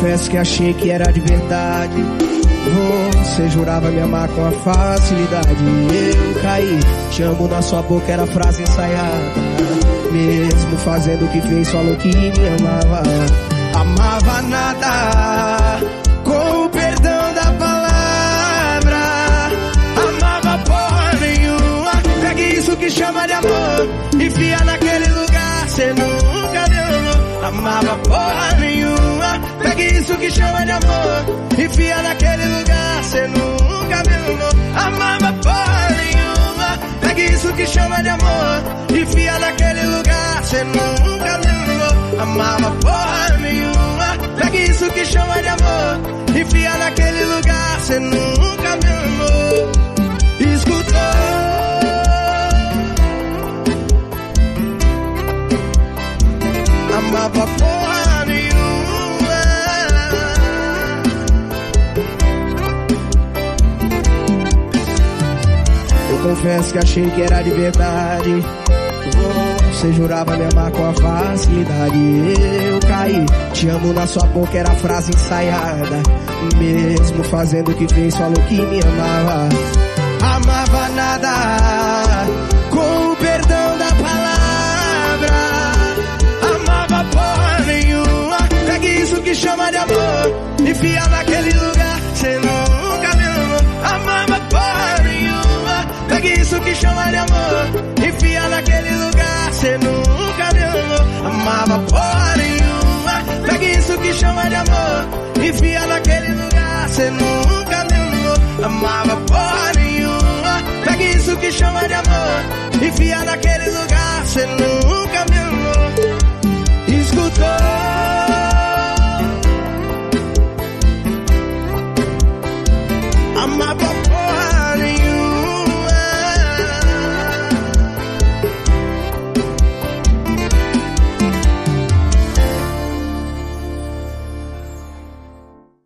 confesso que achei que era de verdade. Você jurava me amar com a facilidade. Eu caí, te amo na sua boca, era frase ensaiada. Mesmo fazendo o que fez, falou que me amava. Amava nada, com o perdão da palavra. Amava porra nenhuma. Pegue isso que chama de amor, enfia naquele lugar, cê nunca me amou. Amava porra nenhuma. Pegue isso que chama de amor, enfia naquele lugar, cê nunca me amou. Amava porra nenhuma. Pegue isso que chama de amor, enfia naquele lugar, cê nunca me amou. Amava porra nenhuma. Pegue isso que chama de amor, enfia naquele lugar, cê nunca me amou. Escutou? Amava porra nenhuma. Eu confesso que achei que era de verdade. Você jurava me amar com a facilidade. Eu caí, te amo na sua boca, era frase ensaiada. Mesmo fazendo o que fez, falou que me amava. Amava nada, com o perdão da palavra. Amava porra nenhuma. Pegue isso que chama de amor, enfia naquele lugar, cê nunca me amou. Amava porra nenhuma. Pegue isso que chama de amor, enfia naquele lugar, cê nunca me amou. Amava porra nenhuma. Pegue isso que chama de amor, enfia naquele lugar, cê nunca me amou. Amava porra nenhuma. Pegue isso que chama de amor, enfia naquele lugar, cê nunca